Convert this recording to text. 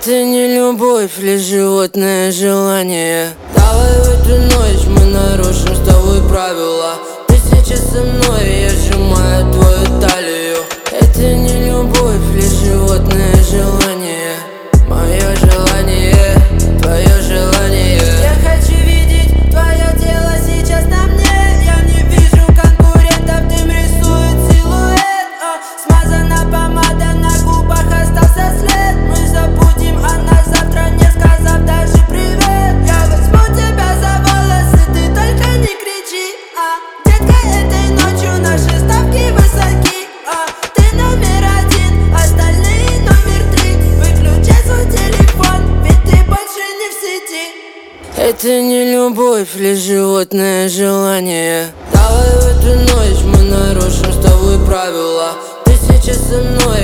Это не любовь, лишь животное желание. Давай в эту ночь мы нарушим с тобой правила. Ты сейчас со мной, я сжимаю твою талию. Это не любовь, лишь животное желание. Мое желание, твое желание. Я хочу видеть твое тело сейчас на мне. Я не вижу конкурентов, дым рисует силуэт. Смазана помада, на губах остался след. Мы забудем о нас завтра, не сказав даже привет. Я возьму тебя за волосы, ты только не кричи. Детка, этой ночью наши ставки высоки. Ты номер один, остальные номер три. Выключай свой телефон, ведь ты больше не в сети. Это не любовь, лишь животное желание. Давай в эту ночь мы нарушим с тобой правила. Ты сейчас со мной,